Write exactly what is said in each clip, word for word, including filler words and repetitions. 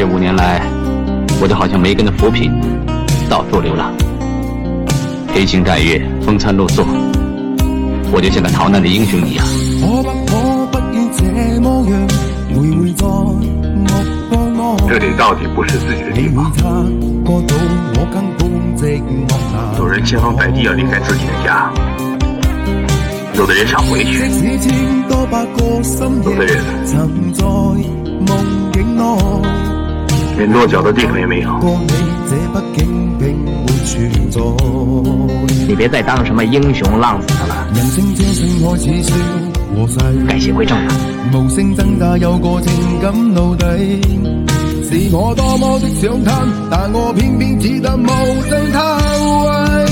五年来，我就好像没根的浮萍，到处流浪，披星戴月，风餐露宿，我就像个逃难的英雄一样。 这里到底不是自己的地方，有人千方百计要离开自己的家，有的人想回去，有的人连落脚的地方也没有。 你别再当什么英雄浪子的了，该写回正了。 無聲掙扎有個情感奴隸，是我多麼的想貪，但我偏偏只得無盡偷慰。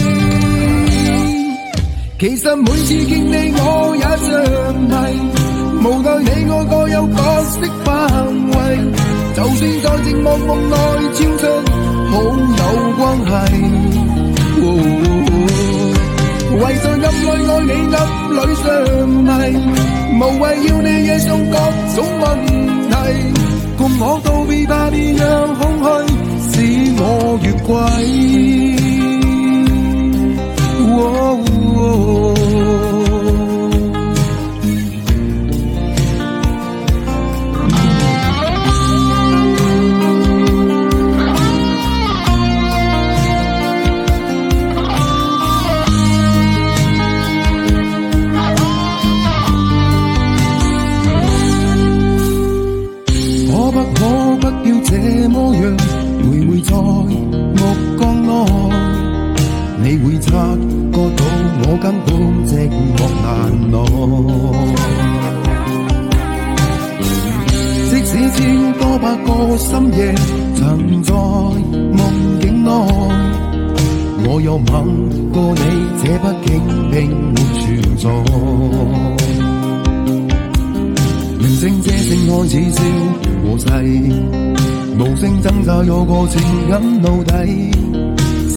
其實每次見你我也像迷，無奈你我各有角色範圍，就算在寂寞夢內超出好友關係。哦為在暗裏愛你暗裏相迷，無謂要你惹上各種問題，共我道別吧，別讓空虛使我越軌。哦哦這麼樣徘徊在目光內，你會察覺到我根本寂寞難耐。即使千多百個深夜曾在夢境內，我又吻過你，這不竟並沒存在。明星這性愛似笑和逝，無聲掙扎有個情感奴隸。